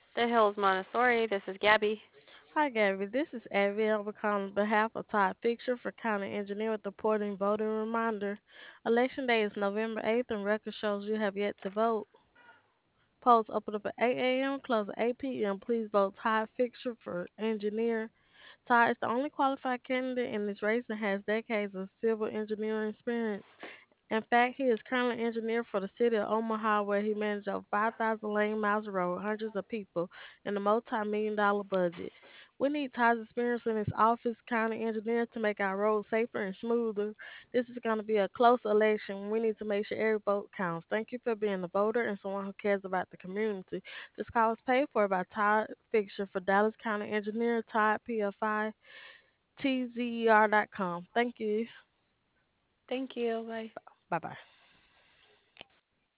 The Hills Montessori. This is Gabby. Hi, Gabby. This is Abby. I'm calling on behalf of Todd Fisher for County Engineer with the reporting voting reminder. Election day is November 8th, and record shows you have yet to vote. Polls open up at 8 a.m., close at 8 p.m. Please vote Todd Fisher for Engineer. Todd is the only qualified candidate in this race and has decades of civil engineering experience. In fact, he is currently engineer for the city of Omaha, where he managed over 5,000 lane miles of road, hundreds of people, and a multi-million dollar budget. We need Todd's experience in his office, county engineer, to make our roads safer and smoother. This is going to be a close election. We need to make sure every vote counts. Thank you for being a voter and someone who cares about the community. This call is paid for by Todd Fixture for Dallas County Engineer, Todd PFI, TZER.com. Thank you. Thank you. Bye. Bye bye.